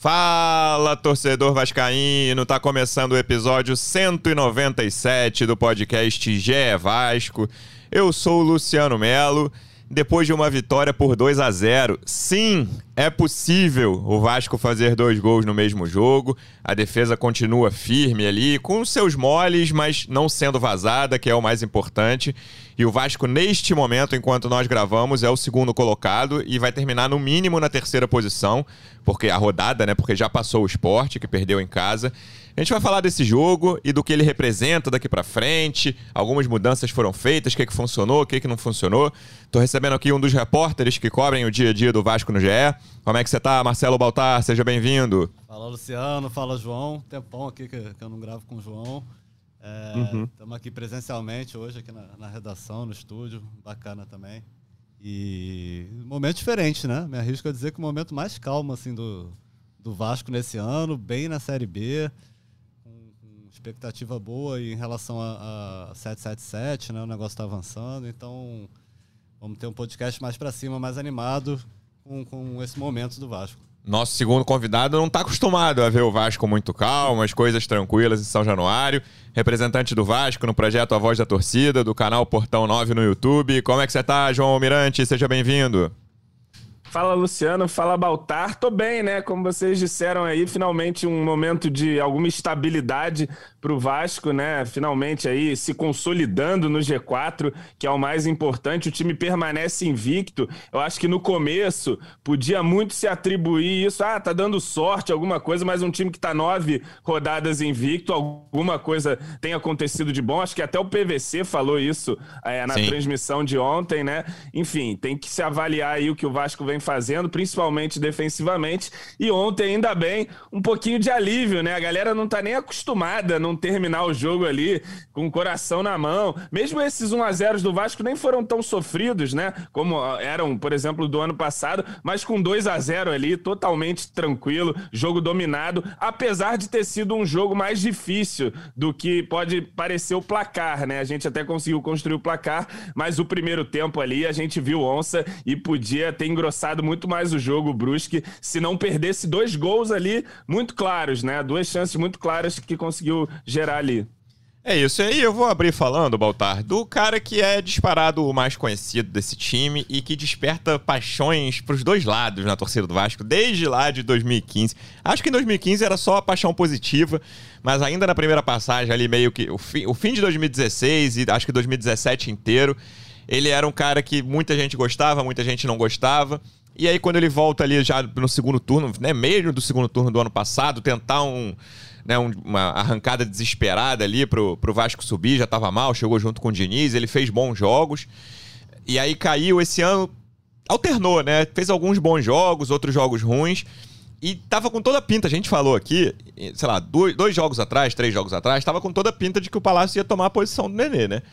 Fala, torcedor vascaíno, tá começando o episódio 197 do podcast GE Vasco. Eu sou o Luciano Melo. Depois de uma vitória por 2-0, sim, é possível o Vasco fazer 2 gols no mesmo jogo. A defesa continua firme ali, com seus moles, mas não sendo vazada, que é o mais importante. E o Vasco, neste momento, enquanto nós gravamos, é o segundo colocado e vai terminar no mínimo na 3ª posição, porque a rodada, né? Porque já passou o Sport, que perdeu em casa. A gente vai falar desse jogo e do que ele representa daqui pra frente. Algumas mudanças foram feitas, o que funcionou, o que não funcionou. Tô recebendo aqui um dos repórteres que cobrem o dia a dia do Vasco no GE. Como é que você tá, Marcelo Baltar? Seja bem-vindo. Fala, Luciano. Fala, João. Tempão aqui que eu não gravo com o João. Estamos aqui presencialmente hoje, aqui na redação, no estúdio. Bacana também. E momento diferente, né? Me arrisco a dizer que o momento mais calmo assim, do Vasco nesse ano, bem na Série B. Expectativa boa em relação a 777, né? O negócio está avançando, então vamos ter um podcast mais para cima, mais animado com esse momento do Vasco. Nosso segundo convidado não está acostumado a ver o Vasco muito calmo, as coisas tranquilas em São Januário. Representante do Vasco no projeto A Voz da Torcida, do canal Portão 9 no YouTube. Como é que você está, João Almirante? Seja bem-vindo. Fala, Luciano. Fala, Baltar. Tô bem, né? Como vocês disseram aí, finalmente um momento de alguma estabilidade pro Vasco, né? Finalmente aí se consolidando no G4, que é o mais importante. O time permanece invicto. Eu acho que no começo podia muito se atribuir isso. Tá dando sorte, alguma coisa, mas um time que tá 9 rodadas invicto, alguma coisa tem acontecido de bom. Acho que até o PVC falou isso na transmissão de ontem, né? Enfim, tem que se avaliar aí o que o Vasco vem fazendo, principalmente defensivamente, e ontem, ainda bem, um pouquinho de alívio, né? A galera não tá nem acostumada a não terminar o jogo ali com o coração na mão. Mesmo esses 1-0 do Vasco nem foram tão sofridos, né? Como eram, por exemplo, do ano passado, mas com 2-0 ali, totalmente tranquilo, jogo dominado, apesar de ter sido um jogo mais difícil do que pode parecer o placar, né? A gente até conseguiu construir o placar, mas o primeiro tempo ali a gente viu onça e podia ter engrossado muito mais o jogo, o Brusque, se não perdesse 2 gols ali muito claros, né? 2 chances muito claras que conseguiu gerar ali. É isso aí, eu vou abrir falando, Baltar, do cara que é disparado o mais conhecido desse time e que desperta paixões pros 2 lados na torcida do Vasco, desde lá de 2015. Acho que em 2015 era só a paixão positiva, mas ainda na primeira passagem ali, meio que o fim de 2016 e acho que 2017 inteiro, ele era um cara que muita gente gostava, muita gente não gostava. E aí, quando ele volta ali já no segundo turno, né, meio do segundo turno do ano passado, tentar uma arrancada desesperada ali pro Vasco subir, já tava mal, chegou junto com o Diniz, ele fez bons jogos. E aí caiu esse ano, alternou, né? Fez alguns bons jogos, outros jogos ruins. E tava com toda a pinta, a gente falou aqui, sei lá, 2 jogos atrás, 3 jogos atrás, tava com toda a pinta de que o Palácio ia tomar a posição do Nenê, né?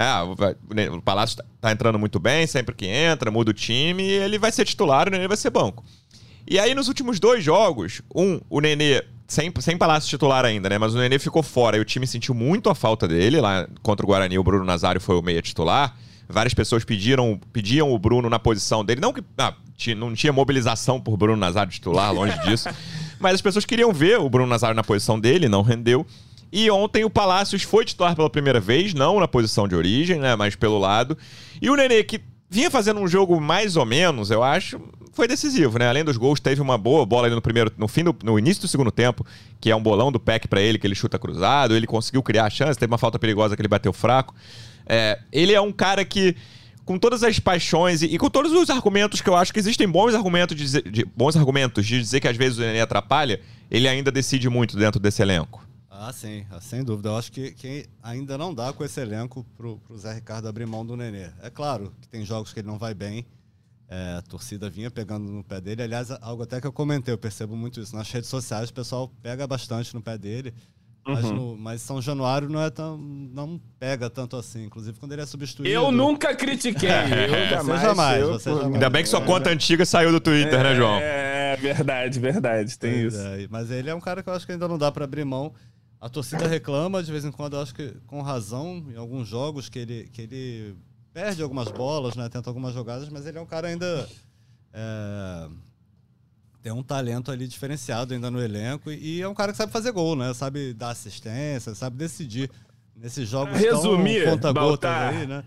O Palácio tá entrando muito bem, sempre que entra, muda o time, e ele vai ser titular, o Nenê vai ser banco. E aí, nos últimos 2 jogos, o Nenê, sem Palácio titular ainda, né? Mas o Nenê ficou fora, e o time sentiu muito a falta dele. Lá contra o Guarani, o Bruno Nazário foi o meia titular. Várias pessoas pediam o Bruno na posição dele. Não que não tinha mobilização por Bruno Nazário titular, longe disso. Mas as pessoas queriam ver o Bruno Nazário na posição dele, não rendeu. E ontem o Palácios foi titular pela primeira vez, não na posição de origem, né, mas pelo lado. E o Nenê, que vinha fazendo um jogo mais ou menos, eu acho, foi decisivo, né? Além dos gols, teve uma boa bola ali no início do segundo tempo, que é um bolão do Peck pra ele, que ele chuta cruzado, ele conseguiu criar a chance, teve uma falta perigosa que ele bateu fraco. Ele é um cara que, com todas as paixões e com todos os argumentos que eu acho que existem bons argumentos de dizer que às vezes o Nenê atrapalha, ele ainda decide muito dentro desse elenco. Sim, sem dúvida. Eu acho que ainda não dá com esse elenco pro Zé Ricardo abrir mão do Nenê. É claro que tem jogos que ele não vai bem, a torcida vinha pegando no pé dele. Aliás, algo até que eu comentei, eu percebo muito isso. Nas redes sociais o pessoal pega bastante no pé dele, mas São Januário não pega tanto assim. Inclusive quando ele é substituído... Eu nunca critiquei. Você jamais. Ainda bem que sua conta antiga saiu do Twitter, né, João? Verdade. Tem isso. Mas ele é um cara que eu acho que ainda não dá para abrir mão. A torcida reclama, de vez em quando, eu acho que com razão, em alguns jogos, que ele perde algumas bolas, né? Tenta algumas jogadas, mas ele é um cara ainda tem um talento ali diferenciado ainda no elenco e é um cara que sabe fazer gol, né? Sabe dar assistência, sabe decidir nesses jogos resumir, tão conta-gotas aí, né?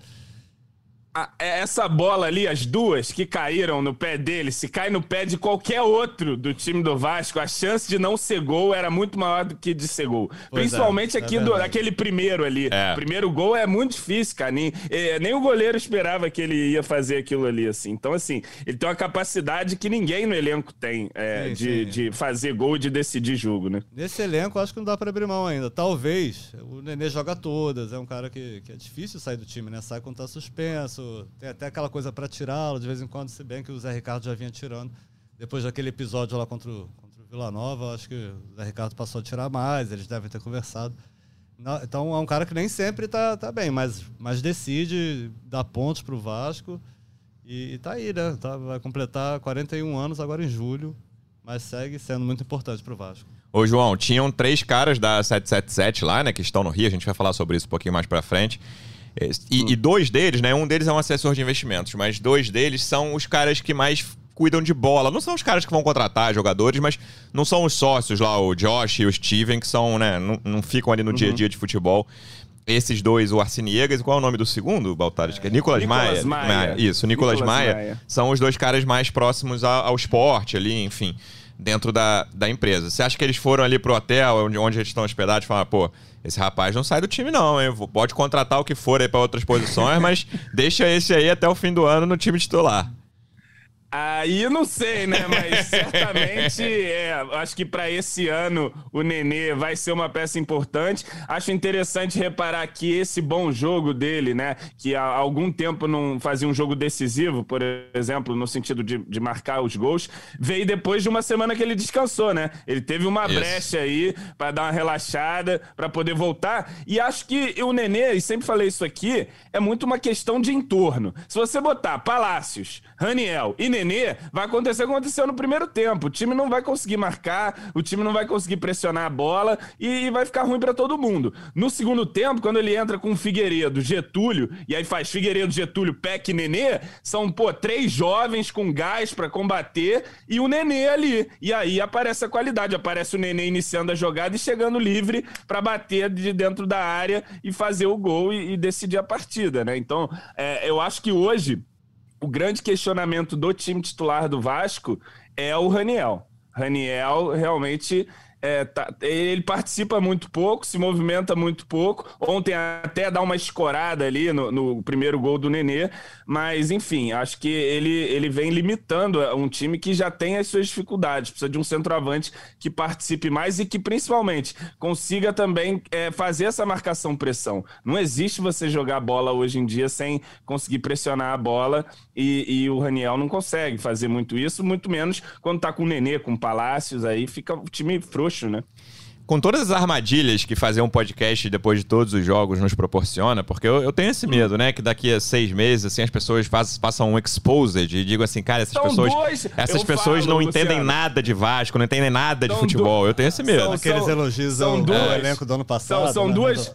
Essa bola ali, as duas que caíram no pé dele, se cai no pé de qualquer outro do time do Vasco, a chance de não ser gol era muito maior do que de ser gol. Principalmente aqui daquele primeiro ali. O primeiro gol é muito difícil, cara. Nem o goleiro esperava que ele ia fazer aquilo ali, assim. Então, assim, ele tem uma capacidade que ninguém no elenco tem de fazer gol e de decidir jogo, né? Nesse elenco, acho que não dá pra abrir mão ainda. Talvez o Nenê joga todas, é um cara que é difícil sair do time, né? Sai quando tá suspenso. Tem até aquela coisa pra tirá-lo de vez em quando, se bem que o Zé Ricardo já vinha tirando. Depois daquele episódio lá contra o Vila Nova, acho que o Zé Ricardo passou a tirar mais, eles devem ter conversado. Então é um cara que nem sempre tá bem, mas decide dar pontos pro Vasco e tá aí, né? Vai completar 41 anos agora em julho, mas segue sendo muito importante pro Vasco. Ô, João, tinham 3 caras da 777 lá, né, que estão no Rio, a gente vai falar sobre isso um pouquinho mais pra frente. E 2 deles, né? Um deles é um assessor de investimentos, mas 2 deles são os caras que mais cuidam de bola. Não são os caras que vão contratar jogadores, mas não são os sócios lá, o Josh e o Steven, que são, né? Não ficam ali no dia a dia de futebol. Esses 2, o Arciniegas, e qual é o nome do segundo, Baltar? Acho que é Nicolas Maia. Isso, Nicolas Maia. São os 2 caras mais próximos ao esporte ali, enfim, dentro da empresa. Você acha que eles foram ali pro hotel, onde eles estão hospedados, e falaram, pô, esse rapaz não sai do time não, hein? Pode contratar o que for aí pra outras posições, mas deixa esse aí até o fim do ano no time titular. Aí eu não sei, né? Mas certamente, acho que para esse ano o Nenê vai ser uma peça importante. Acho interessante reparar que esse bom jogo dele, né? Que há algum tempo não fazia um jogo decisivo, por exemplo, no sentido de marcar os gols, veio depois de uma semana que ele descansou, né? Ele teve uma brecha aí para dar uma relaxada, para poder voltar. E acho que o Nenê, e sempre falei isso aqui, é muito uma questão de entorno. Se você botar Palácios, Raniel e Nenê, vai acontecer o que aconteceu no primeiro tempo. O time não vai conseguir marcar, o time não vai conseguir pressionar a bola e vai ficar ruim pra todo mundo. No segundo tempo, quando ele entra com Figueiredo, Getúlio, e aí faz Figueiredo, Getúlio, Peck e Nenê, são, 3 jovens com gás pra combater e o Nenê ali. E aí aparece a qualidade, aparece o Nenê iniciando a jogada e chegando livre pra bater de dentro da área e fazer o gol e decidir a partida, né? Então, eu acho que hoje o grande questionamento do time titular do Vasco é o Raniel. Raniel realmente ele participa muito pouco, se movimenta muito pouco. Ontem até dá uma escorada ali no primeiro gol do Nenê, mas enfim, acho que ele vem limitando um time que já tem as suas dificuldades. Precisa de um centroavante que participe mais e que principalmente consiga também fazer essa marcação-pressão. Não existe você jogar bola hoje em dia sem conseguir pressionar a bola e o Raniel não consegue fazer muito isso, muito menos quando tá com o Nenê, com o Palácios, aí fica o time frouxo, né? Com todas as armadilhas que fazer um podcast depois de todos os jogos nos proporciona, porque eu tenho esse medo, né? Que daqui a 6 meses, assim, as pessoas façam um exposed e digam assim, cara, essas pessoas não entendem nada de Vasco, não entendem nada de futebol. Eu tenho esse medo. Aqueles elogios ao elenco do ano passado. São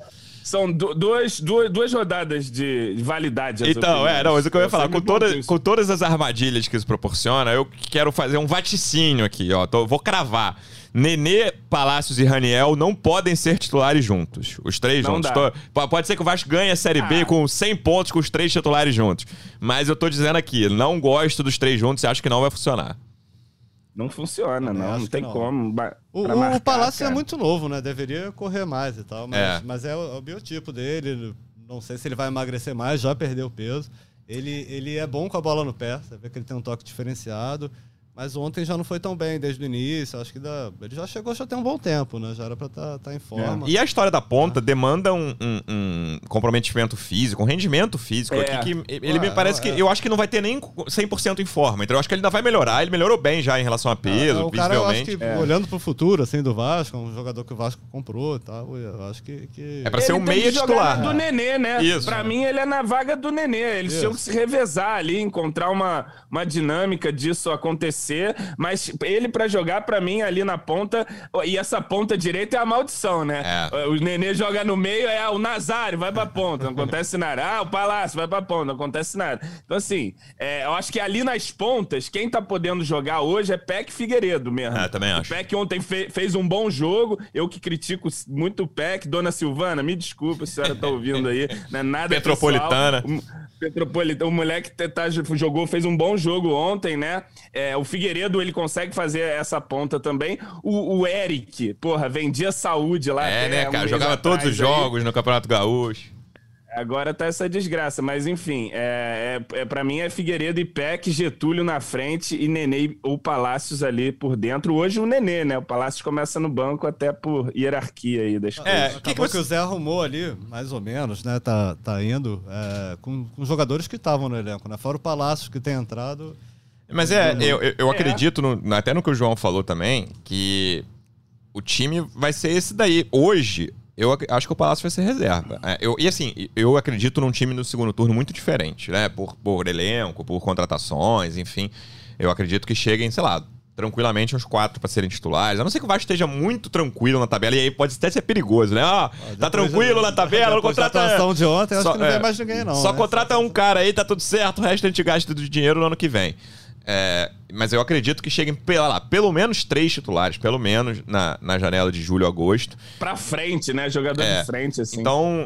duas rodadas de validade. Então, mas o que eu ia falar, com todas as armadilhas que isso proporciona, eu quero fazer um vaticínio aqui, ó. Vou cravar. Nenê, Palácios e Raniel não podem ser titulares juntos. Os 3 juntos. Pode ser que o Vasco ganhe a Série B com 100 pontos com os 3 titulares juntos. Mas eu tô dizendo aqui, não gosto dos 3 juntos e acho que não vai funcionar. Não funciona, não tem como. O Palácio é muito novo, né? Deveria correr mais e tal, mas é o biotipo dele. Não sei se ele vai emagrecer mais, já perdeu peso. Ele é bom com a bola no pé, você vê que ele tem um toque diferenciado. Mas ontem já não foi tão bem desde o início. Acho que ele já chegou, já tem um bom tempo, né? Já era pra tá em forma. E a história da ponta demanda um comprometimento físico, um rendimento físico aqui que ele me parece que eu acho que não vai ter nem 100% em forma. Então eu acho que ele ainda vai melhorar. Ele melhorou bem já em relação a peso, cara, eu acho que olhando pro futuro, assim, do Vasco, um jogador que o Vasco comprou e tal, eu acho que... É pra ser um meia titular. Do Nenê, né? Isso. Pra mim, ele é na vaga do Nenê. Eles tinham que se revezar ali, encontrar uma dinâmica disso acontecer ser, mas ele pra jogar pra mim ali na ponta, e essa ponta direita é a maldição, né? O Nenê joga no meio, o Nazário vai pra ponta, não acontece nada. O Palácio vai pra ponta, não acontece nada. Então assim, eu acho que ali nas pontas, quem tá podendo jogar hoje é Peck e Figueiredo mesmo. Também acho. O Peck ontem fez um bom jogo, eu que critico muito o Peck. Dona Silvana, me desculpa se a senhora tá ouvindo aí, não é nada Petropolitana. O moleque jogou, fez um bom jogo ontem, né? O Figueiredo, ele consegue fazer essa ponta também. O Eric, porra, vendia saúde lá. Né, cara? Jogava todos os jogos no Campeonato Gaúcho. Agora tá essa desgraça, mas enfim, pra mim é Figueiredo e Peck, Getúlio na frente e Nenê ou Palácios ali por dentro. Hoje o Nenê, né? O Palácios começa no banco até por hierarquia aí das coisas. Que o Zé arrumou ali, mais ou menos, né? Tá indo com jogadores que estavam no elenco, né? Fora o Palácios que tem entrado. Mas eu acredito, até no que o João falou também, que o time vai ser esse daí. Hoje, eu acho que o Palácio vai ser reserva. Eu acredito num time no segundo turno muito diferente, né? Por elenco, por contratações, enfim. Eu acredito que cheguem, sei lá, tranquilamente uns 4 para serem titulares. A não ser que o Vasco esteja muito tranquilo na tabela, e aí pode até ser perigoso, né? Tá tranquilo na tabela, não contrata... A atuação de ontem, acho que não vem mais ninguém, não. Só contrata um cara aí, tá tudo certo, o resto a gente gasta do dinheiro no ano que vem. Mas eu acredito que cheguem pelo menos 3 titulares, pelo menos na janela de julho, agosto. Pra frente, né? Jogador de frente, assim. Então,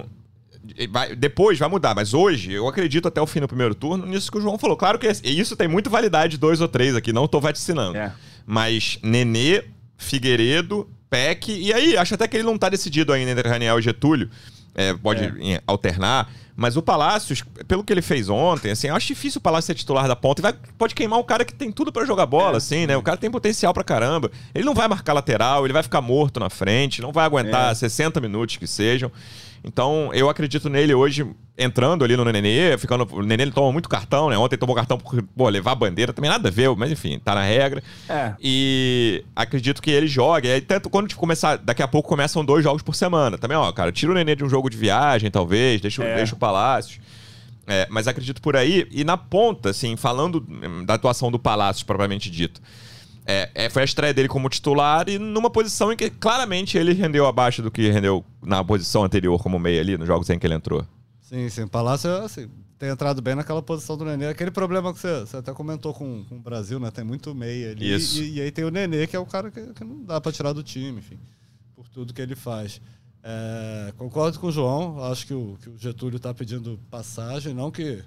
depois vai mudar, mas hoje eu acredito até o fim do primeiro turno nisso que o João falou. Claro que isso tem muito validade, 2 ou 3 aqui, não tô vaticinando. Mas Nenê, Figueiredo, Peck, e aí acho até que ele não tá decidido ainda entre Raniel e Getúlio. Pode alternar. Mas o Palácios, pelo que ele fez ontem, assim, eu acho difícil o Palácio ser titular da ponta. Pode queimar um cara que tem tudo pra jogar bola, assim, né? O cara tem potencial pra caramba. Ele não vai marcar lateral, ele vai ficar morto na frente, não vai aguentar 60 minutos que sejam. Então, eu acredito nele hoje, entrando ali no Nenê, o Nenê ele toma muito cartão, né? Ontem tomou cartão por levar a bandeira, também nada a ver, mas enfim, tá na regra. E acredito que ele jogue. Aí, tanto quando começar, daqui a pouco começam 2 jogos por semana. Também, cara, tira o Nenê de um jogo de viagem, talvez, deixa o Palácios. Mas acredito por aí. E na ponta, assim, falando da atuação do Palácios, propriamente dito, foi a estreia dele como titular e numa posição em que claramente ele rendeu abaixo do que rendeu na posição anterior como meia ali, nos jogos em que ele entrou. Sim, o Palácio assim, tem entrado bem naquela posição do Nenê. Aquele problema que você até comentou com o Brasil, né? Tem muito meia ali. Isso. E aí tem o Nenê, que é o cara que não dá pra tirar do time, enfim, por tudo que ele faz. Concordo com o João, acho que o Getúlio tá pedindo passagem, não que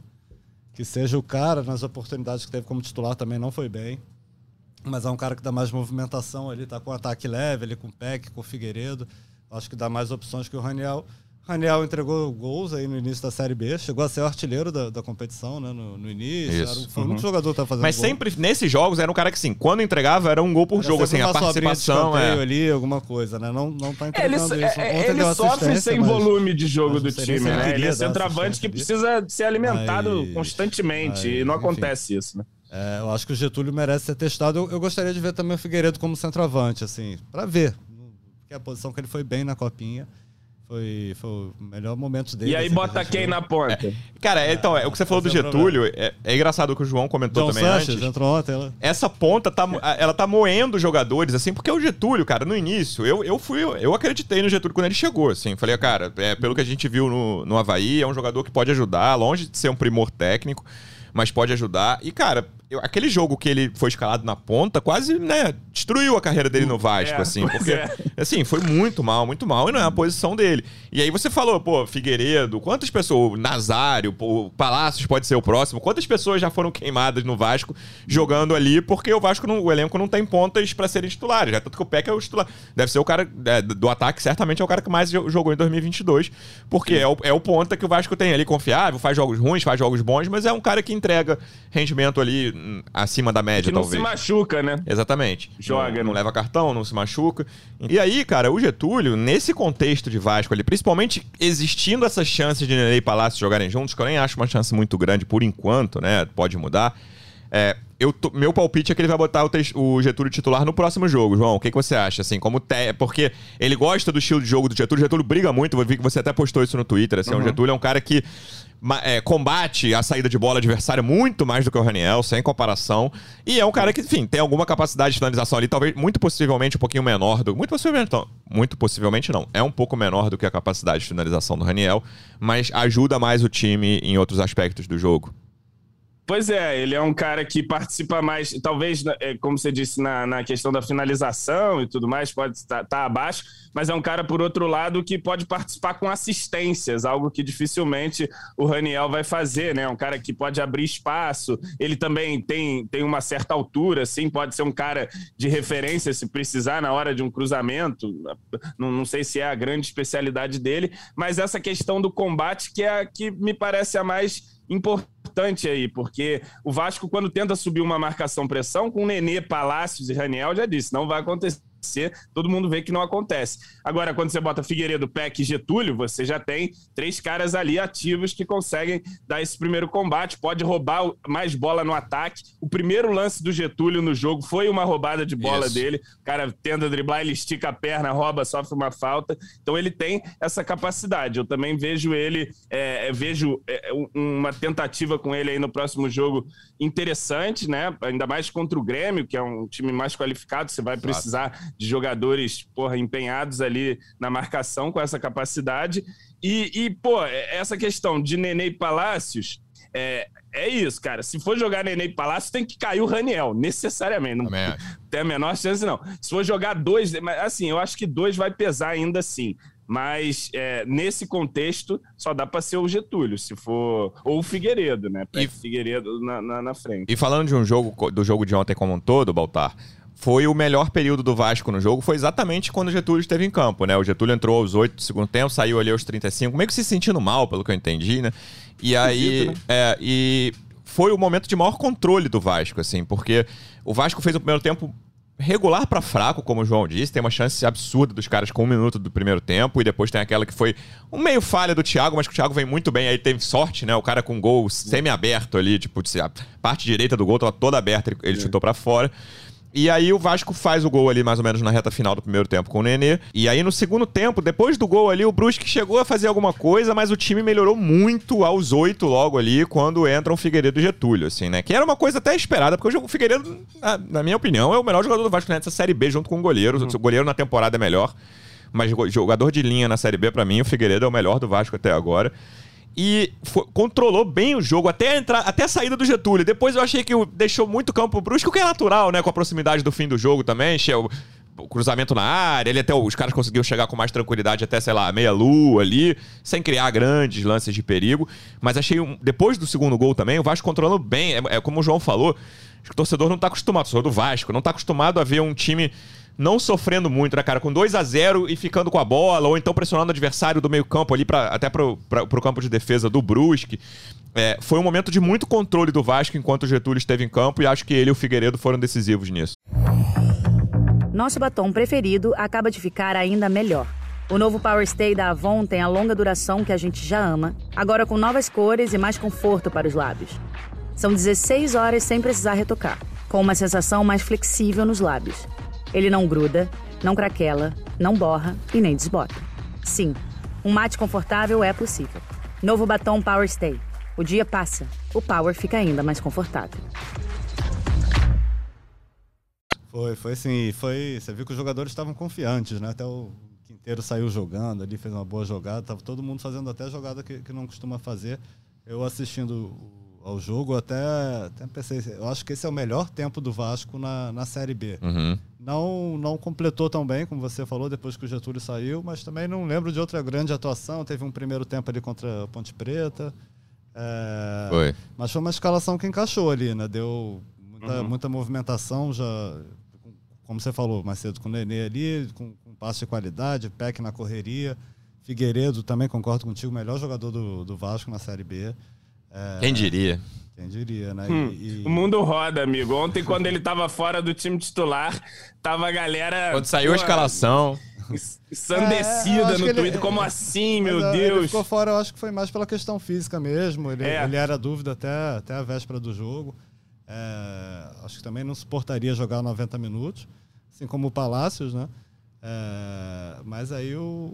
seja o cara, nas oportunidades que teve como titular também não foi bem. Mas é um cara que dá mais movimentação ali, tá com ataque leve, ali com o Peck, com o Figueiredo. Acho que dá mais opções que o Raniel. O Raniel entregou gols aí no início da Série B, chegou a ser o artilheiro da competição, né, no início. Foi muito jogador que tá fazendo Mas gol. sempre, nesses jogos, era um cara que, assim, quando entregava, era um gol por jogo, assim, a participação. Ali, alguma coisa, né? Não tá entregando isso. Ele sofre sem volume de jogo do time, né? Ele é centroavante que precisa ser alimentado constantemente, e não acontece isso, né? Eu acho que o Getúlio merece ser testado. Eu gostaria de ver também o Figueiredo como centroavante, assim, pra ver. Porque a posição que ele foi bem na Copinha foi o melhor momento dele. E aí assim, bota quem na ponta? Cara, então, o que você falou do Getúlio, é engraçado o que o João comentou John também Sanches, antes. entrou ontem, essa ponta, ela tá moendo jogadores, assim, porque o Getúlio, cara, no início, eu acreditei no Getúlio quando ele chegou, assim. Falei, cara, pelo que a gente viu no Avaí, é um jogador que pode ajudar, longe de ser um primor técnico, mas pode ajudar. E, cara, aquele jogo que ele foi escalado na ponta quase, né, destruiu a carreira dele no Vasco, assim. Porque, assim, foi muito mal, e não é a posição dele. E aí você falou, Figueiredo, quantas pessoas, Nazário, Palácios pode ser o próximo, quantas pessoas já foram queimadas no Vasco jogando ali, porque o Vasco, o elenco não tem pontas pra serem titulares, né? Tanto que o Peck é o titular. Deve ser o cara do ataque, certamente é o cara que mais jogou em 2022, porque é o ponta que o Vasco tem ali, confiável, faz jogos ruins, faz jogos bons, mas é um cara que entrega rendimento ali acima da média, talvez. Que não se machuca, né? Exatamente. Joga, não leva cartão, não se machuca. E aí, cara, o Getúlio, nesse contexto de Vasco ali, principalmente existindo essas chances de Nenê e Palácio jogarem juntos, que eu nem acho uma chance muito grande por enquanto, né? Pode mudar. Meu palpite é que ele vai botar o Getúlio titular no próximo jogo, João. O que você acha? Assim, porque ele gosta do estilo de jogo do Getúlio. O Getúlio briga muito, eu vi que você até postou isso no Twitter. Assim, O Getúlio é um cara que combate a saída de bola adversária muito mais do que o Raniel, sem comparação. E é um cara que, enfim, tem alguma capacidade de finalização ali, talvez, muito possivelmente um pouquinho menor do... Muito possivelmente não. É um pouco menor do que a capacidade de finalização do Raniel, mas ajuda mais o time em outros aspectos do jogo. Pois é, ele é um cara que participa mais, talvez, como você disse, na questão da finalização e tudo mais, pode estar abaixo, mas é um cara, por outro lado, que pode participar com assistências, algo que dificilmente o Raniel vai fazer, né? Um cara que pode abrir espaço, ele também tem uma certa altura, assim, pode ser um cara de referência se precisar na hora de um cruzamento, não sei se é a grande especialidade dele, mas essa questão do combate que é a que me parece a mais importante aí, porque o Vasco, quando tenta subir uma marcação-pressão, com Nenê, Palácios e Raniel, já disse, não vai acontecer. Todo mundo vê que não acontece. Agora, quando você bota Figueiredo, Peck e Getúlio, você já tem 3 caras ali ativos que conseguem dar esse primeiro combate, pode roubar mais bola no ataque. O primeiro lance do Getúlio no jogo foi uma roubada de bola dele. O cara tenta driblar, ele estica a perna, rouba, sofre uma falta. Então ele tem essa capacidade. Eu também vejo ele, uma tentativa com ele aí no próximo jogo interessante, né? Ainda mais contra o Grêmio, que é um time mais qualificado, você vai precisar de jogadores, empenhados ali na marcação com essa capacidade. Essa questão de Nenê e Palácios, é isso, cara. Se for jogar Nenê e Palácios, tem que cair o Raniel, necessariamente. Não tem a menor chance, não. Se for jogar 2, assim, eu acho que 2 vai pesar ainda assim. Mas nesse contexto só dá para ser o Getúlio, se for, ou o Figueiredo, né? Figueiredo na frente. E falando do jogo de ontem como um todo, Baltar, foi o melhor período do Vasco no jogo, foi exatamente quando o Getúlio esteve em campo, né? O Getúlio entrou aos 8 do segundo tempo, saiu ali aos 35, meio que se sentindo mal, pelo que eu entendi, né? E aí, e foi o momento de maior controle do Vasco, assim, porque o Vasco fez o primeiro tempo regular pra fraco, como o João disse, tem uma chance absurda dos caras com 1 minuto do primeiro tempo, e depois tem aquela que foi um meio falha do Thiago, mas que o Thiago vem muito bem, aí teve sorte, né? O cara com gol semi-aberto ali, tipo, a parte direita do gol tava toda aberta, ele chutou pra fora. E aí o Vasco faz o gol ali mais ou menos na reta final do primeiro tempo com o Nenê. E aí no segundo tempo, depois do gol ali, o Brusque chegou a fazer alguma coisa, mas o time melhorou muito aos 8 logo ali, quando entram o Figueiredo e Getúlio, assim, né? Que era uma coisa até esperada, porque o Figueiredo, na minha opinião, é o melhor jogador do Vasco nessa Série B, junto com o goleiro. O goleiro na temporada é melhor, mas jogador de linha na Série B, pra mim, o Figueiredo é o melhor do Vasco até agora. E controlou bem o jogo até a saída do Getúlio. Depois eu achei que deixou muito campo pro Brusque, o que é natural, né? Com a proximidade do fim do jogo também. O cruzamento na área, os caras conseguiram chegar com mais tranquilidade até, sei lá, meia-lua ali, sem criar grandes lances de perigo. Mas achei, depois do segundo gol também, o Vasco controlando bem. Como o João falou, acho que o torcedor não tá acostumado, o torcedor do Vasco não tá acostumado a ver um time não sofrendo muito, né, cara? Com 2-0 e ficando com a bola, ou então pressionando o adversário do meio campo ali, até pro campo de defesa do Brusque. Foi um momento de muito controle do Vasco enquanto o Getúlio esteve em campo, e acho que ele e o Figueiredo foram decisivos nisso. Nosso batom preferido acaba de ficar ainda melhor. O novo Power Stay da Avon tem a longa duração que a gente já ama, agora com novas cores e mais conforto para os lábios. São 16 horas sem precisar retocar, com uma sensação mais flexível nos lábios. Ele não gruda, não craquela, não borra e nem desbota. Sim, um mate confortável é possível. Novo batom Power Stay. O dia passa, o Power fica ainda mais confortável. Foi assim, você viu que os jogadores estavam confiantes, né? Até o Quinteiro saiu jogando ali, fez uma boa jogada, tava todo mundo fazendo até jogada que não costuma fazer. Eu assistindo ao jogo, até pensei, eu acho que esse é o melhor tempo do Vasco na Série B. Uhum. Não completou tão bem, como você falou, depois que o Getúlio saiu, mas também não lembro de outra grande atuação. Teve um primeiro tempo ali contra a Ponte Preta. Foi. Mas foi uma escalação que encaixou ali, né? Deu muita movimentação, já, como você falou mais cedo, com o Nenê ali, com passe de qualidade, Peck na correria. Figueiredo, também concordo contigo, o melhor jogador do Vasco na Série B. Quem diria? Quem diria, né? O mundo roda, amigo. Ontem, quando ele tava fora do time titular, tava a galera... Quando saiu a escalação... ensandecida no Twitter. Como assim, meu Deus? Ele ficou fora, eu acho que foi mais pela questão física mesmo. Ele era dúvida até a véspera do jogo. acho que também não suportaria jogar 90 minutos, assim como o Palácios, né? Mas aí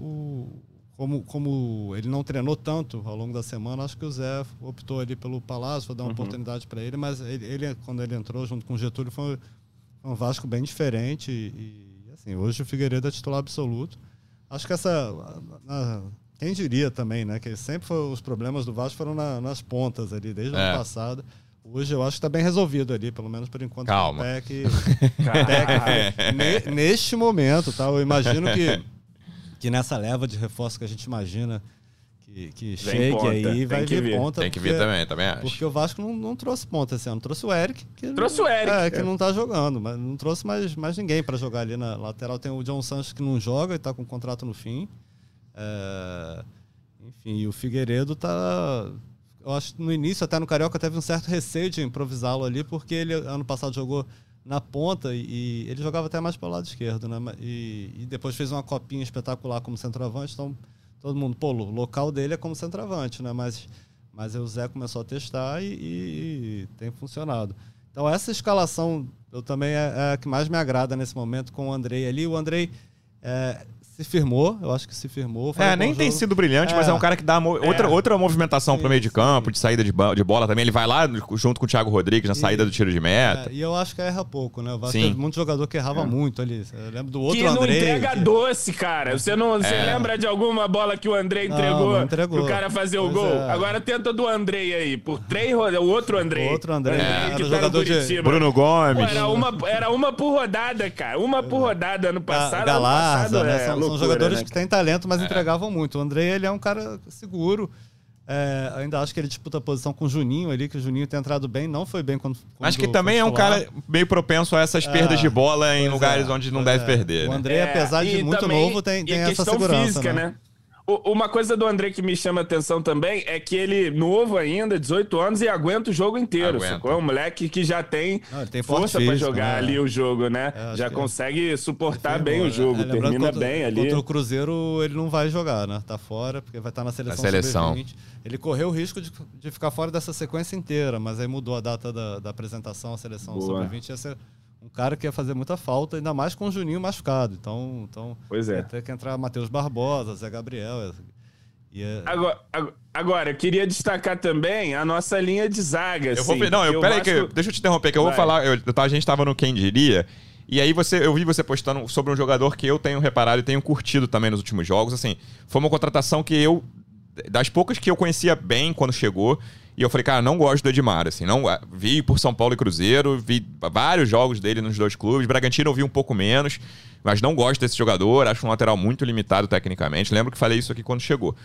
como ele não treinou tanto ao longo da semana, acho que o Zé optou ali pelo Palácio, foi dar uma oportunidade para ele, mas ele, quando ele entrou junto com o Getúlio, foi um Vasco bem diferente e assim, hoje o Figueiredo é titular absoluto. Acho que quem diria também, né, que sempre os problemas do Vasco foram nas pontas ali, desde o ano passado. Hoje eu acho que está bem resolvido ali, pelo menos por enquanto. Calma. Neste momento, tá? Eu imagino que nessa leva de reforço que a gente imagina que chegue ponta, aí, vai vir ponta. Tem que vir também acho. Porque o Vasco não trouxe ponta esse ano. Trouxe o Eric. Que não está jogando, mas não trouxe mais ninguém para jogar ali na lateral. Tem o John Sanches que não joga e está com o contrato no fim. Enfim, e o Figueiredo tá... Eu acho que no início, até no Carioca, teve um certo receio de improvisá-lo ali, porque ele ano passado jogou na ponta e ele jogava até mais pelo lado esquerdo, né? E depois fez uma copinha espetacular como centroavante, então todo mundo, o local dele é como centroavante, né? Mas o Zé começou a testar e tem funcionado. Então essa escalação eu também é a que mais me agrada nesse momento com o Andrei ali. O Andrei se firmou, eu acho que se firmou. Nem tem sido brilhante, mas é um cara que dá outra movimentação pro meio de campo, de saída de bola também. Ele vai lá junto com o Thiago Rodrigues na saída do tiro de meta. E eu acho que erra pouco, né? O Vasco teve muito jogador que errava muito ali. Eu lembro do outro André. Que não entrega doce, cara. Você lembra de alguma bola que o André entregou pro cara fazer o gol? Agora tenta do André aí. Por 3 rodadas. O outro André. Era que jogador de Bruno Gomes. Era uma por rodada, cara. Uma por rodada ano passado. Galarza, né? São jogadores, né, que têm talento, mas entregavam muito. O André, ele é um cara seguro. Ainda acho que ele disputa a posição com o Juninho ali, que o Juninho tem entrado bem, não foi bem quando acho que também é um cara meio propenso a essas perdas de bola em lugares onde não deve perder. O André, apesar de muito novo, tem essa segurança, física, né? Uma coisa do André que me chama atenção também é que ele, novo ainda, 18 anos, e aguenta o jogo inteiro. É um moleque que já tem força para jogar ali o jogo, né? Já consegue suportar bem o jogo, termina bem ali. Contra o Cruzeiro ele não vai jogar, né? Tá fora, porque vai estar na seleção sub-20. Ele correu o risco de ficar fora dessa sequência inteira, mas aí mudou a data da apresentação à seleção sub-20. Ia ser um cara que ia fazer muita falta, ainda mais com o Juninho machucado. Então pois é. Ia ter que entrar Matheus Barbosa, Zé Gabriel. Agora, eu queria destacar também a nossa linha de zaga. Peraí, deixa eu te interromper, que eu vou falar. A gente estava no Quem Diria, e aí eu vi você postando sobre um jogador que eu tenho reparado e tenho curtido também nos últimos jogos. Assim, foi uma contratação que das poucas que eu conhecia bem quando chegou. E eu falei, cara, não gosto do Edmar, assim, não vi por São Paulo e Cruzeiro, vi vários jogos dele nos dois clubes, Bragantino eu vi um pouco menos, mas não gosto desse jogador, acho um lateral muito limitado tecnicamente, lembro que falei isso aqui quando chegou.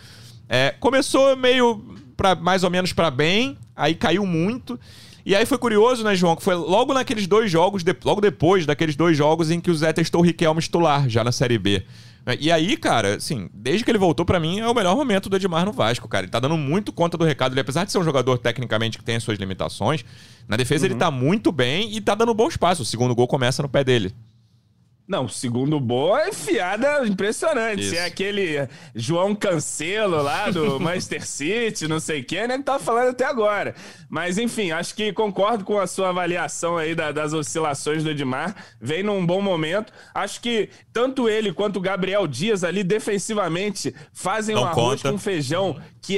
Começou meio mais ou menos para bem, aí caiu muito, e aí foi curioso, né, João, que foi logo naqueles 2 jogos, logo depois daqueles 2 jogos em que o Zé testou o Riquelme titular, já na Série B. E aí, cara, assim, desde que ele voltou, pra mim, é o melhor momento do Edmar no Vasco, cara. Ele tá dando muito conta do recado. Ele, apesar de ser um jogador, tecnicamente, que tem as suas limitações, na defesa ele tá muito bem e tá dando bom espaço. O segundo gol começa no pé dele. Não, o segundo gol é enfiada impressionante. Isso. É aquele João Cancelo lá do Manchester City, não sei quem, né, que tava falando até agora. Mas, enfim, acho que concordo com a sua avaliação aí das oscilações do Edmar. Vem num bom momento. Acho que tanto ele quanto o Gabriel Dias ali, defensivamente, fazem um arroz com feijão que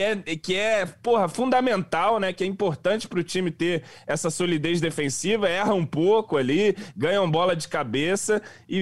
é fundamental, né? Que é importante pro time ter essa solidez defensiva. Erra um pouco ali, ganham bola de cabeça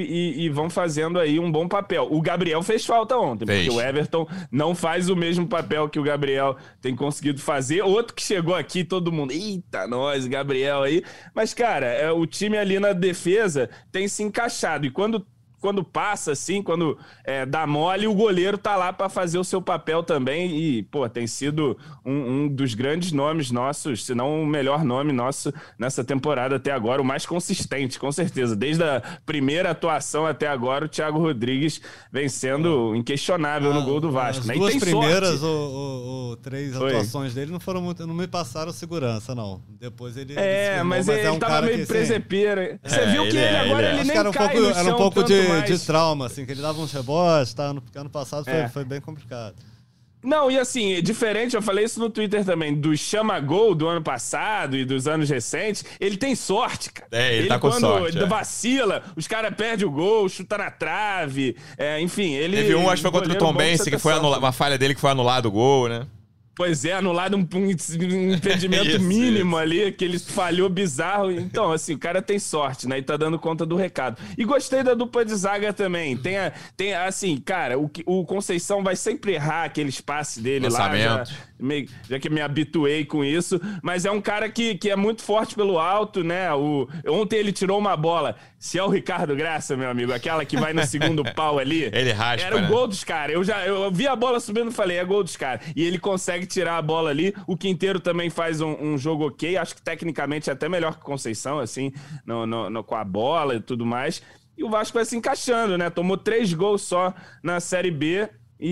e vão fazendo aí um bom papel. O Gabriel fez falta ontem, porque o Everton não faz o mesmo papel que o Gabriel tem conseguido fazer. Outro que chegou aqui, todo mundo, eita, nós, Gabriel aí. Mas, cara, o time ali na defesa tem se encaixado. E quando passa, assim, quando dá mole, o goleiro tá lá para fazer o seu papel também e, tem sido um dos grandes nomes nossos, se não o melhor nome nosso nessa temporada até agora, o mais consistente, com certeza. Desde a primeira atuação até agora, o Thiago Rodrigues vem sendo inquestionável no gol do Vasco. As duas primeiras ou 3 atuações dele não foram muito, não me passaram segurança, não. Depois ele mas ele tava meio presepeiro. Você viu que ele agora ele nem cai no chão. Era um pouco de trauma, assim, que ele dava uns rebotes, tá? Ano passado foi bem complicado. Não, e assim, diferente, eu falei isso no Twitter também, do chama-gol do ano passado e dos anos recentes, ele tem sorte, cara. Ele tá com sorte. Quando vacila, os caras perdem o gol, chuta na trave, enfim, ele... Teve acho que foi contra o Tom Benz, que foi uma falha dele que foi anulado o gol, né? Pois é, anulado um impedimento mínimo ali, que ele falhou bizarro. Então, assim, o cara tem sorte, né? E tá dando conta do recado. E gostei da dupla de zaga também. Tem assim, cara, o Conceição vai sempre errar aquele espaço dele lá. Já que me habituei com isso. Mas é um cara que é muito forte pelo alto, né? Ontem ele tirou uma bola. Se é o Ricardo Graça, meu amigo, aquela que vai no segundo pau ali. Ele raspa, era o gol dos caras. Eu vi a bola subindo e falei, é gol dos caras. E ele consegue tirar a bola ali. O Quinteiro também faz um jogo ok. Acho que tecnicamente é até melhor que o Conceição, assim, com a bola e tudo mais. E o Vasco vai se encaixando, né? Tomou 3 gols só na Série B.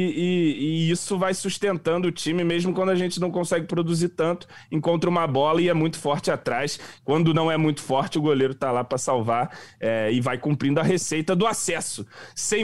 E isso vai sustentando o time, mesmo quando a gente não consegue produzir tanto, encontra uma bola e é muito forte atrás. Quando não é muito forte, o goleiro tá lá para salvar e vai cumprindo a receita do acesso. Sem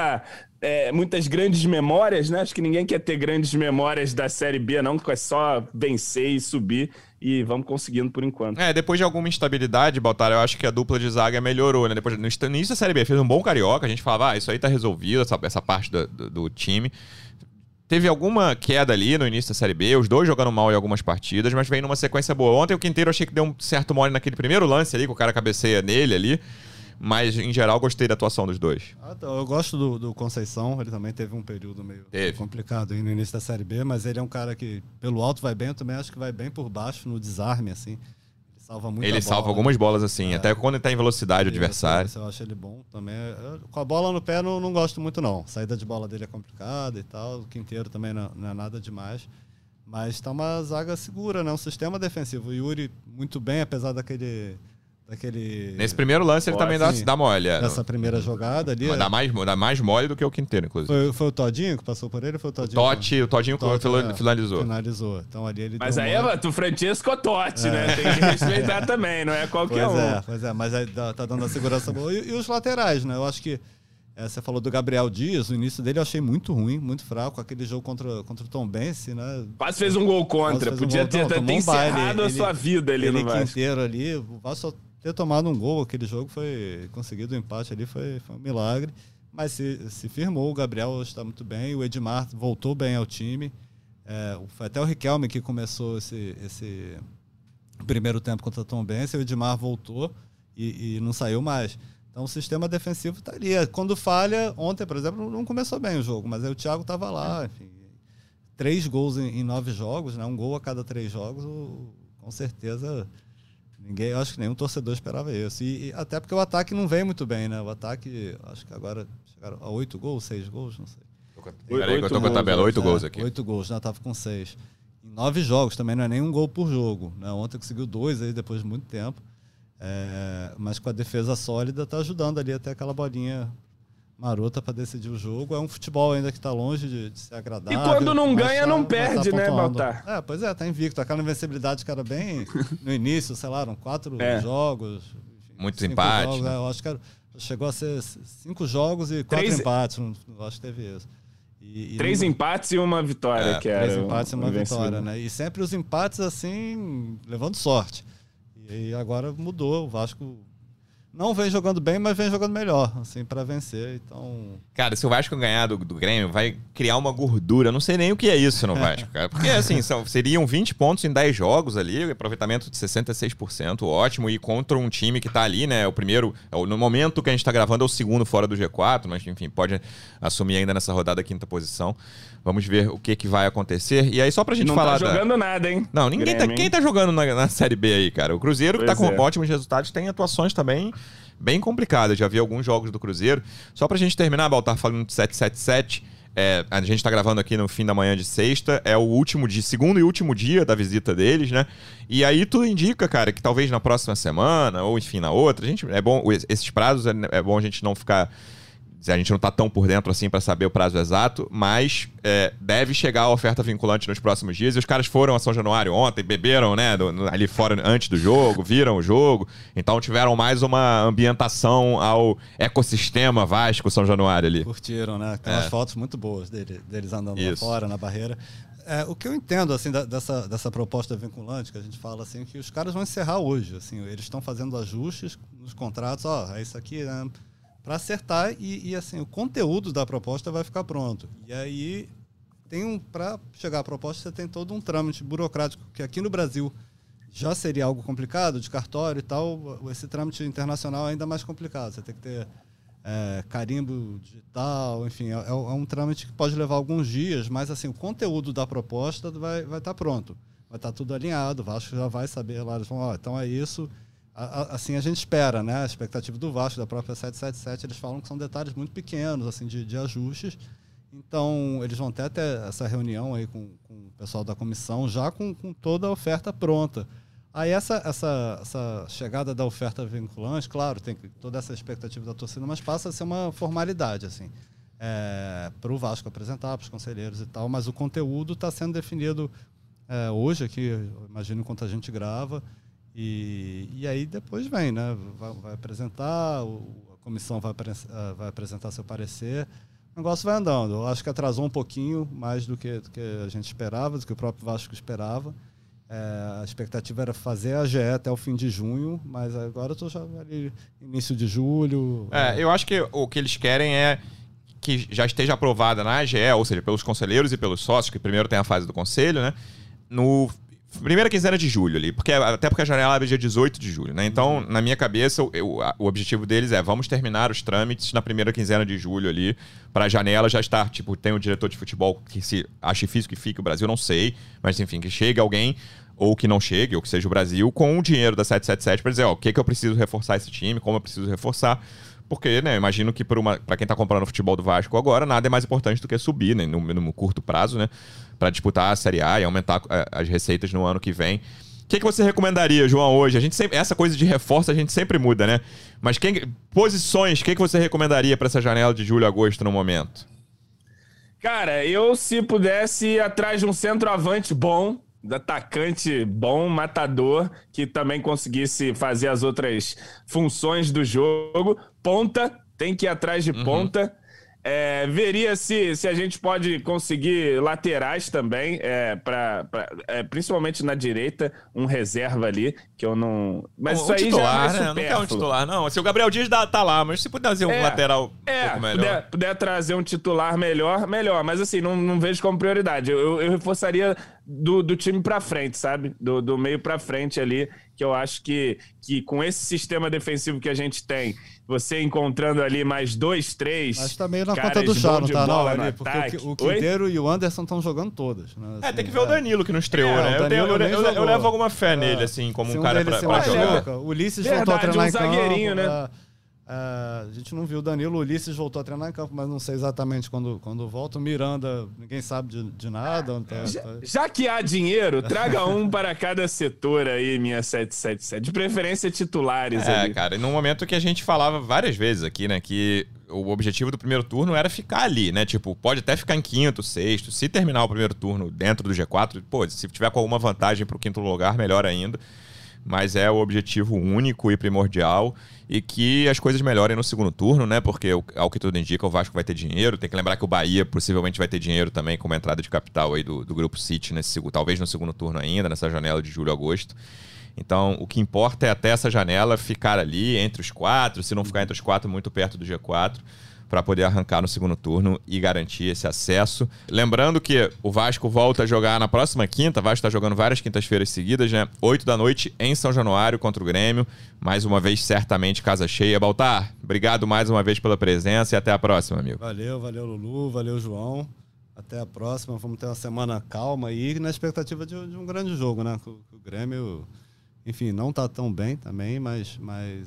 muitas grandes memórias, né? Acho que ninguém quer ter grandes memórias da Série B, não, que é só vencer e subir. E vamos conseguindo por enquanto. Depois de alguma instabilidade, Baltar, eu acho que a dupla de zaga melhorou, né? Depois, no início da Série B, fez um bom Carioca, a gente falava, isso aí tá resolvido, essa parte do time. Teve alguma queda ali no início da Série B, os dois jogando mal em algumas partidas, mas vem numa sequência boa. Ontem o Quinteiro achei que deu um certo mole naquele primeiro lance ali, que o cara cabeceia nele ali. Mas, em geral, gostei da atuação dos dois. Eu gosto do Conceição. Ele também teve um período meio complicado aí no início da Série B, mas ele é um cara que, pelo alto, vai bem. Eu também acho que vai bem por baixo, no desarme, assim. Ele salva muito Ele salva algumas bolas, assim, até quando ele tá em velocidade, o adversário. Eu acho ele bom também. Com a bola no pé, não gosto muito, não. A saída de bola dele é complicada e tal. O Quinteiro também não é nada demais. Mas tá uma zaga segura, né? Um sistema defensivo. O Yuri, muito bem, apesar daquele... Nesse primeiro lance ele também dá mole. Nessa primeira jogada ali. Mas dá mais mole do que o Quinteiro, inclusive. Foi o Todinho que passou por ele ou foi o Todinho? O Todinho finalizou. Finalizou. Então ali ele mas aí é o Francesco Totti, né? Tem que respeitar também, não é qualquer um. Pois é, mas aí tá dando a segurança boa. E os laterais, né? Eu acho que você falou do Gabriel Dias, o início dele eu achei muito ruim, muito fraco. Aquele jogo contra o Tombense, né? Quase fez um gol contra. Podia ter encerrado a sua vida ali no Vasco. Quinteiro ali, o Vasco ter tomado um gol, aquele jogo conseguido um empate ali, foi um milagre, mas se firmou. O Gabriel hoje está muito bem, o Edmar voltou bem ao time, foi até o Riquelme que começou esse primeiro tempo contra o Tombense, o Edmar voltou e não saiu mais. Então o sistema defensivo está ali. Quando falha, ontem, por exemplo, não começou bem o jogo, mas aí o Thiago estava lá, enfim, 3 gols em 9 jogos, né? Um gol a cada 3 jogos, com certeza... Eu acho que nenhum torcedor esperava isso. E até porque o ataque não vem muito bem, né? O ataque, acho que agora chegaram a 8 gols, 6 gols, não sei. Peraí que eu tô com a tabela, 8 gols aqui. 8 gols, né? Tava com 6. Em 9 jogos também, não é nem um gol por jogo, né? Ontem conseguiu 2 aí depois de muito tempo. Mas com a defesa sólida tá ajudando ali até aquela bolinha marota para decidir o jogo. É um futebol ainda que tá longe de ser agradável. E quando não ganha, não perde, né, Baltar? Pois tá invicto. Aquela invencibilidade que era bem no início, sei lá, eram 4 jogos. Muitos empates. Jogos, né? Eu acho que chegou a ser 5 jogos e 4 empates. Não acho que teve isso. 3 empates e uma vitória. 3 empates e uma vitória, né? E sempre os empates, assim, levando sorte. E agora mudou. O Vasco não vem jogando bem, mas vem jogando melhor, assim, pra vencer, então... Cara, se o Vasco ganhar do Grêmio, vai criar uma gordura. Não sei nem o que é isso no Vasco, cara. Porque, assim, seriam 20 pontos em 10 jogos ali, aproveitamento de 66%, ótimo. E contra um time que tá ali, né, o primeiro... No momento que a gente tá gravando, é o segundo fora do G4, mas, enfim, pode assumir ainda nessa rodada a 5ª posição. Vamos ver o que vai acontecer. E aí, só pra gente falar... Não tá jogando nada, hein? Não, quem tá jogando na Série B aí, cara? O Cruzeiro, que tá com ótimos resultados, tem atuações também bem complicadas. Já vi alguns jogos do Cruzeiro. Só pra gente terminar, Baltar, falando de 777, a gente tá gravando aqui no fim da manhã de sexta, é o segundo e último dia da visita deles, né? E aí tudo indica, cara, que talvez na próxima semana, ou enfim, na outra, é bom, esses prazos é bom a gente não ficar A gente não tá tão por dentro assim para saber o prazo exato, mas deve chegar a oferta vinculante nos próximos dias. E os caras foram a São Januário ontem, beberam, né, ali fora antes do jogo, viram o jogo. Então tiveram mais uma ambientação ao ecossistema Vasco São Januário ali. Curtiram, né? Tem umas fotos muito boas deles andando lá fora, na barreira. O que eu entendo assim, dessa proposta vinculante, que a gente fala assim, que os caras vão encerrar hoje. Assim, eles estão fazendo ajustes nos contratos. É isso aqui, né? Para acertar e assim, o conteúdo da proposta vai ficar pronto. E aí, para chegar à proposta, você tem todo um trâmite burocrático, que aqui no Brasil já seria algo complicado, de cartório e tal. Esse trâmite internacional é ainda mais complicado. Você tem que ter carimbo digital, enfim, é um trâmite que pode levar alguns dias, mas assim, o conteúdo da proposta vai estar pronto. Vai estar tudo alinhado, o Vasco já vai saber lá, eles vão, então é isso. Assim a gente espera, né? A expectativa do Vasco, da própria 777, eles falam que são detalhes muito pequenos, assim, de ajustes. Então, eles vão ter até essa reunião aí com o pessoal da comissão, já com toda a oferta pronta. Aí essa chegada da oferta vinculante, claro, tem toda essa expectativa da torcida, mas passa a ser uma formalidade, assim, para o Vasco apresentar, para os conselheiros e tal, mas o conteúdo está sendo definido hoje aqui, eu imagino, enquanto a gente grava. E aí depois vem, né? Vai apresentar, a comissão vai apresentar seu parecer, o negócio vai andando. Eu acho que atrasou um pouquinho mais do que a gente esperava, do que o próprio Vasco esperava. A expectativa era fazer a AGE até o fim de junho, mas agora eu estou já ali início de julho. Eu acho que o que eles querem é que já esteja aprovada na AGE, ou seja, pelos conselheiros e pelos sócios, que primeiro tem a fase do conselho, né? No primeira quinzena de julho ali, até porque a janela abre dia 18 de julho, né? Então, na minha cabeça, o objetivo deles vamos terminar os trâmites na primeira quinzena de julho ali, para a janela já estar, tipo, tem um diretor de futebol que se acha difícil que fique o Brasil, não sei, mas enfim, que chegue alguém, ou que não chegue, ou que seja o Brasil, com o dinheiro da 777 para dizer, o que eu preciso reforçar esse time, como eu preciso reforçar. Porque, né, eu imagino que para quem tá comprando o futebol do Vasco agora, nada é mais importante do que subir, né, no curto prazo, né, para disputar a Série A e aumentar as receitas no ano que vem. O que você recomendaria, João, hoje? Essa coisa de reforço a gente sempre muda, né? Mas posições, o que você recomendaria para essa janela de julho a agosto no momento? Cara, eu se pudesse ir atrás de um centroavante bom, de atacante bom, matador, que também conseguisse fazer as outras funções do jogo. Ponta, tem que ir atrás de ponta. Veria se a gente pode conseguir laterais também, principalmente na direita, um reserva ali, que eu não... Mas isso aí titular, já é né? Não quer um titular, não. Se o Gabriel Dias tá lá, mas se puder fazer um lateral um pouco melhor... puder trazer um titular melhor. Mas assim, não vejo como prioridade. Eu reforçaria do time pra frente, sabe? Do meio pra frente ali, que eu acho que com esse sistema defensivo que a gente tem, você encontrando ali mais 2, 3... Mas tá meio na conta do chá, não tá não, ali, porque o Quinteiro e o Anderson estão jogando todas. Né? Assim, tem que ver o Danilo, que não estreou, né? Eu levo alguma fé nele, assim, como um cara pra jogar. O Ulisses voltou a treinar em campo. Né? A gente não viu o Danilo, o Ulisses voltou a treinar em campo, mas não sei exatamente quando volta. O Miranda, ninguém sabe de nada. Já que há dinheiro, traga um para cada setor aí, minha 777. De preferência titulares ali. Cara, e num momento que a gente falava várias vezes aqui, né, que o objetivo do primeiro turno era ficar ali, né? Tipo, pode até ficar em quinto, sexto. Se terminar o primeiro turno dentro do G4, se tiver com alguma vantagem para o quinto lugar, melhor ainda. Mas é o objetivo único e primordial, e que as coisas melhorem no segundo turno, né? Porque, ao que tudo indica, o Vasco vai ter dinheiro. Tem que lembrar que o Bahia possivelmente vai ter dinheiro também, como entrada de capital aí do Grupo City, talvez no segundo turno ainda, nessa janela de julho a agosto. Então, o que importa é até essa janela ficar ali entre os 4, se não ficar entre os 4, muito perto do G4, para poder arrancar no segundo turno e garantir esse acesso. Lembrando que o Vasco volta a jogar na próxima quinta. O Vasco está jogando várias quintas-feiras seguidas, né? 8 da noite em São Januário contra o Grêmio. Mais uma vez, certamente, casa cheia. Baltar, obrigado mais uma vez pela presença e até a próxima, amigo. Valeu, Lulu, valeu, João. Até a próxima. Vamos ter uma semana calma aí, na expectativa de um grande jogo, né? O Grêmio... Enfim, não tá tão bem também, mas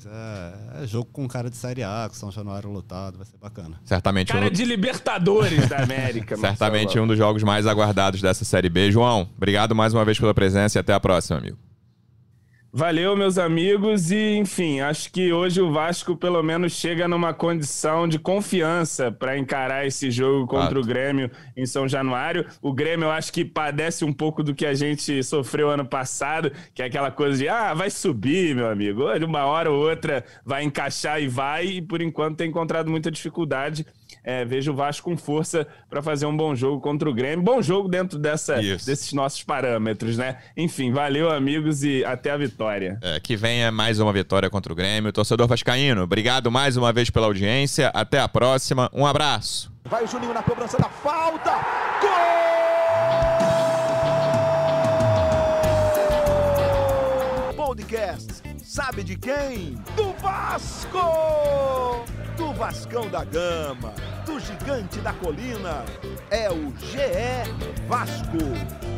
é jogo com cara de Série A, com São Januário lotado, vai ser bacana. Certamente cara de Libertadores da América. Certamente um dos jogos mais aguardados dessa Série B. João, obrigado mais uma vez pela presença e até a próxima, amigo. Valeu, meus amigos, e enfim, acho que hoje o Vasco pelo menos chega numa condição de confiança para encarar esse jogo contra o Grêmio em São Januário. O Grêmio eu acho que padece um pouco do que a gente sofreu ano passado, que é aquela coisa de, vai subir, meu amigo, de uma hora ou outra vai encaixar e por enquanto tem encontrado muita dificuldade. Vejo o Vasco com força para fazer um bom jogo contra o Grêmio. Bom jogo dentro desses nossos parâmetros, né? Enfim, valeu, amigos, e até a vitória. Que venha mais uma vitória contra o Grêmio. Torcedor vascaíno, obrigado mais uma vez pela audiência. Até a próxima. Um abraço. Vai o Juninho na cobrança da falta. Gol! Podcast. Sabe de quem? Do Vasco! Do Vascão da Gama, do Gigante da Colina, é o GE Vasco.